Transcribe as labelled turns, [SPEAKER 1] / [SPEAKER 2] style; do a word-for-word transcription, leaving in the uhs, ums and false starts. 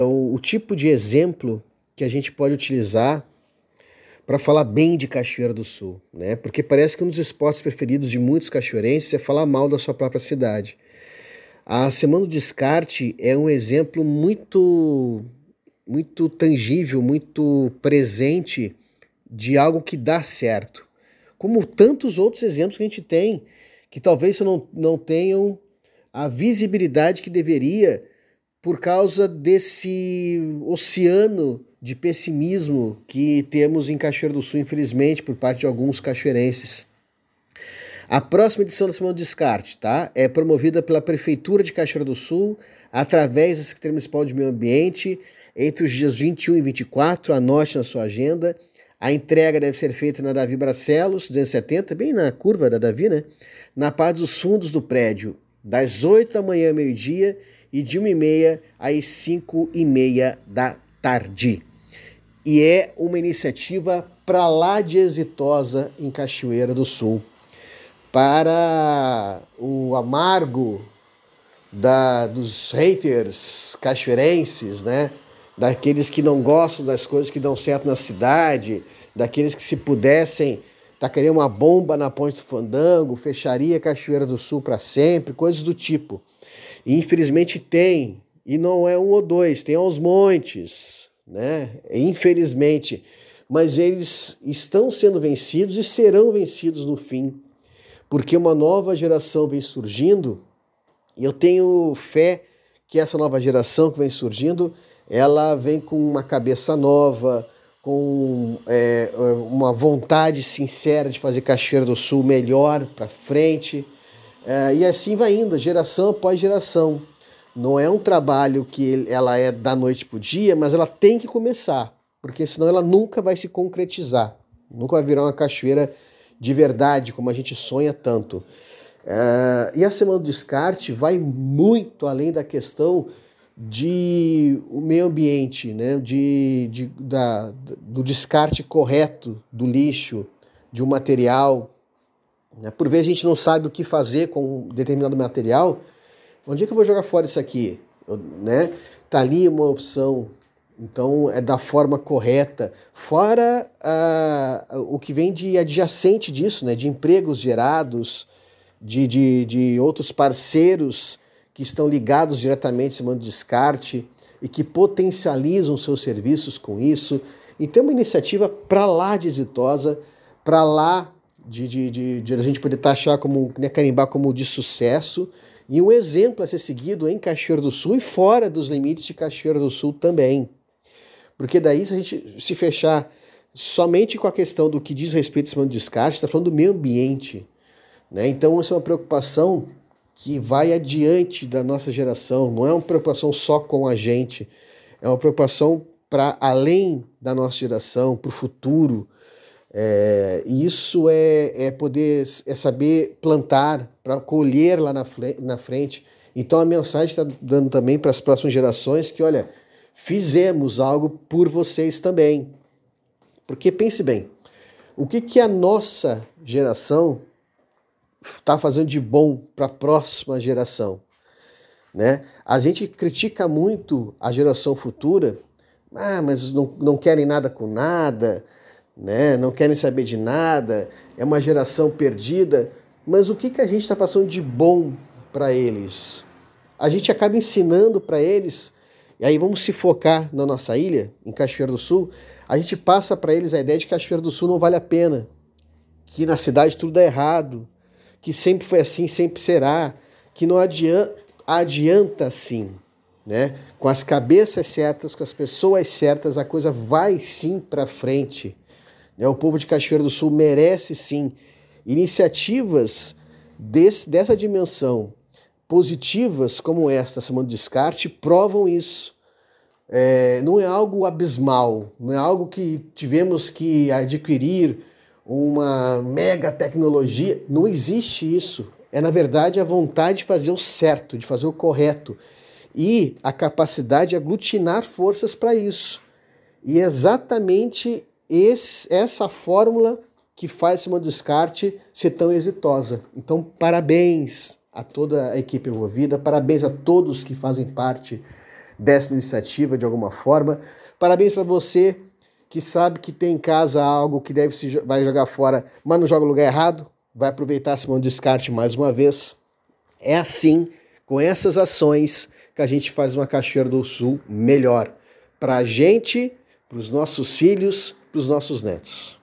[SPEAKER 1] o, o tipo de exemplo que a gente pode utilizar para falar bem de Cachoeira do Sul, né? Porque parece que um dos esportes preferidos de muitos cachoeirenses é falar mal da sua própria cidade. A Semana do Descarte é um exemplo muito, muito tangível, muito presente de algo que dá certo. Como tantos outros exemplos que a gente tem, que talvez não, não tenham a visibilidade que deveria por causa desse oceano de pessimismo que temos em Cachoeira do Sul, infelizmente, por parte de alguns cachoeirenses. A próxima edição da Semana do Descarte, tá? É promovida pela Prefeitura de Cachoeira do Sul, através da Secretaria Municipal de Meio Ambiente, entre os dias vinte e um e vinte e quatro, anote na sua agenda. A entrega deve ser feita na Davi Bracelos, duzentos e setenta, bem na curva da Davi, né? Na parte dos fundos do prédio, das oito da manhã ao meio-dia e de uma e meia às cinco e meia da tarde. E é uma iniciativa para lá de exitosa em Cachoeira do Sul. Para o amargo da, dos haters cachoeirenses, né? Daqueles que não gostam das coisas que dão certo na cidade, daqueles que se pudessem tacariam uma bomba na Ponte do Fandango, fecharia Cachoeira do Sul para sempre, coisas do tipo. E infelizmente tem, e não é um ou dois, tem aos montes, né? Infelizmente, mas eles estão sendo vencidos e serão vencidos no fim, porque uma nova geração vem surgindo, e eu tenho fé que essa nova geração que vem surgindo, ela vem com uma cabeça nova, com é, uma vontade sincera de fazer Cachoeira do Sul melhor para frente, é, e assim vai indo, geração após geração. Não é um trabalho que ela é da noite para o dia, mas ela tem que começar, porque senão ela nunca vai se concretizar, nunca vai virar uma cachoeira de verdade, como a gente sonha tanto. É, e a Semana do Descarte vai muito além da questão de o meio ambiente, né? de, de, da, do descarte correto do lixo, de um material. Né? Por vezes a gente não sabe o que fazer com um determinado material. Onde é que eu vou jogar fora isso aqui? Eu, né? Tá ali uma opção. Então é da forma correta. Fora uh, o que vem de adjacente disso, né? De empregos gerados, de, de, de outros parceiros que estão ligados diretamente à Semana do Descarte e que potencializam seus serviços com isso. Então é uma iniciativa para lá de exitosa, para lá de, de, de, de a gente poder taxar como, né, carimbar como de sucesso, e um exemplo a ser seguido em Cachoeira do Sul e fora dos limites de Cachoeira do Sul também. Porque daí, se a gente se fechar somente com a questão do que diz respeito à Semana do Descarte, está falando do meio ambiente. Né? Então, essa é uma preocupação que vai adiante da nossa geração, não é uma preocupação só com a gente, é uma preocupação para além da nossa geração, para o futuro. É, e isso é, é poder, é saber plantar para colher lá na, na frente. Então a mensagem está dando também para as próximas gerações que, olha, fizemos algo por vocês também. Porque pense bem, o que, que a nossa geração está fazendo de bom para a próxima geração? Né? A gente critica muito a geração futura, ah, mas não, não querem nada com nada, né? Não querem saber de nada, é uma geração perdida. Mas o que, que a gente está passando de bom para eles? A gente acaba ensinando para eles, e aí vamos se focar na nossa ilha, em Cachoeira do Sul, a gente passa para eles a ideia de que Cachoeira do Sul não vale a pena, que na cidade tudo é errado, que sempre foi assim, sempre será, que não adianta, adianta sim, né? Com as cabeças certas, com as pessoas certas, a coisa vai sim para frente. Né? O povo de Cachoeira do Sul merece sim iniciativas desse, dessa dimensão, positivas como esta, Semana do Descarte, provam isso. É, não é algo abismal, não é algo que tivemos que adquirir uma mega tecnologia, não existe isso. É, na verdade, a vontade de fazer o certo, de fazer o correto e a capacidade de aglutinar forças para isso. E é exatamente esse, essa fórmula que faz a Semana do Descarte ser tão exitosa. Então, parabéns a toda a equipe envolvida, parabéns a todos que fazem parte dessa iniciativa de alguma forma. Parabéns para você que sabe que tem em casa algo que deve se vai jogar fora, mas não joga no lugar errado, vai aproveitar esse mão de descarte mais uma vez. É assim, com essas ações, que a gente faz uma Cachoeira do Sul melhor para a gente, para os nossos filhos, para os nossos netos.